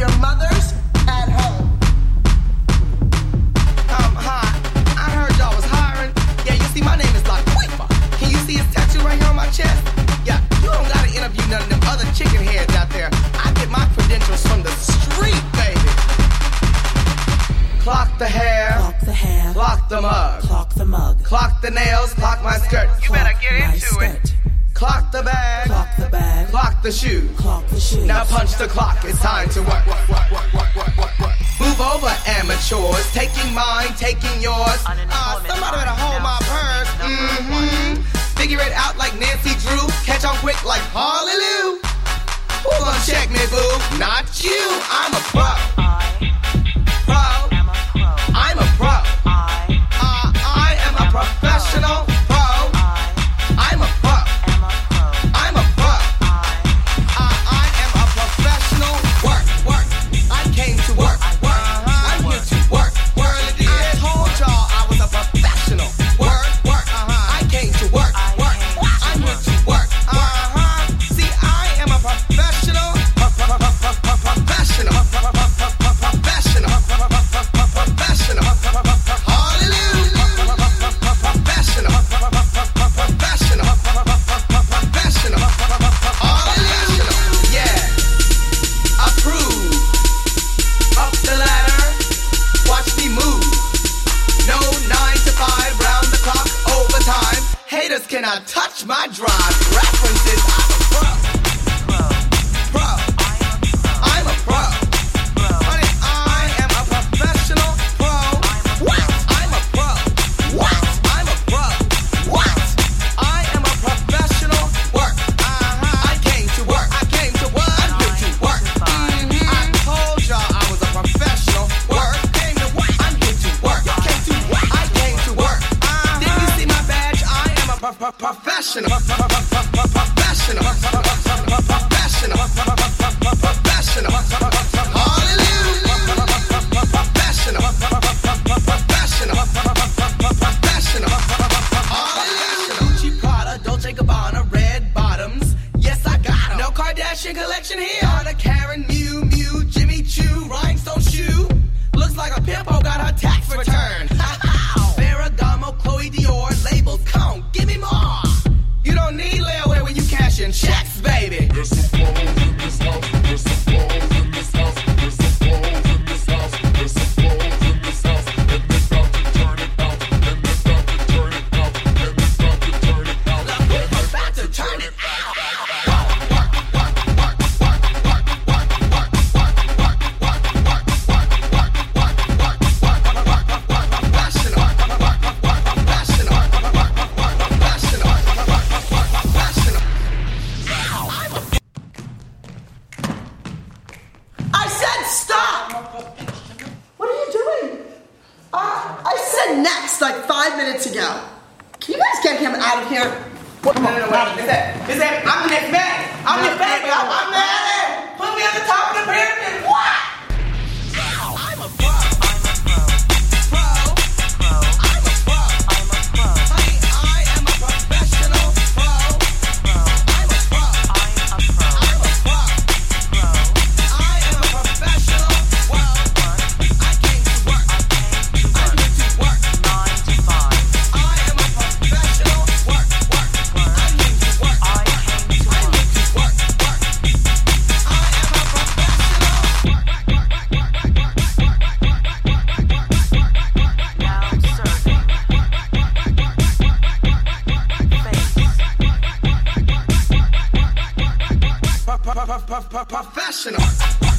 your mothers at home. Hi. I heard y'all was hiring. Yeah, you see, my name is LaQuifa. Can you see his tattoo right here on my chest? Yeah, you don't gotta interview none of them other chicken heads out there. I get my credentials from the street, baby. Clock the hair. Clock the hair. Clock the mug. Clock the mug. Clock the nails. Clock my skirt. You better get into it. Clock the bag. Clock the bag. Clock the shoe. Clock the shoe. Now punch the clock. It's time to work. Move over, amateurs. Taking mine, taking yours. Somebody better hold my purse. Figure it out like Nancy Drew. Catch on quick like Harley Lou. Who gon' check me, boo? Not you. I'm a pro. I'm a pro. I am a professional pro. I'm a pro. I'm a pro. I am a professional. Work. I came to work. I'm here to work. I told y'all I was a professional. Work. I came to work. I'm here to work. See, I am a professional. Cannot touch my drive. References, I'm a pro. I'm a pro. Honey, I am a professional pro. What? I'm a pro. What? I'm a pro. What? I am a professional. Work. I came to work. I'm here to work. I told y'all I was a professional. Work. Came to work. I'm here to work. I came to work. Did you see my badge? I am a professional. Gucci, Prada, Dolce Gabbana, red bottoms. Yes, I got 'em. No Kardashian collection here. Donna, Karen, Miu Miu, Jimmy Choo, rhinestone shoe. Looks like a pimpo got her tax return. Ferragamo, Chloe Dior, labels, come, give me more. You don't need layaway when you cash in checks, baby. There's some flows in this house. There's some flows in this house. There's some flows in this house. There's some flows in this house. And they're about to turn it out. And they're about to turn it out. And they're about to turn it out. Look, we're about to turn it out. I said stop! What are you doing? I said next like 5 minutes ago. Can you guys get him out of here? What? No, wait. Is that I'm the next man. I'm the baby. I'm man. Put me on the top of the pyramid. What? I'm a pro. I'm a pro. Honey, I am a professional pro. I'm a pro. I'm a pro. I am a professional pro. I came to work. I'm here to work. 9 to 5. I am a professional. Work. I'm here to work. I'm here to work. I am a professional. Now, sir. Professional.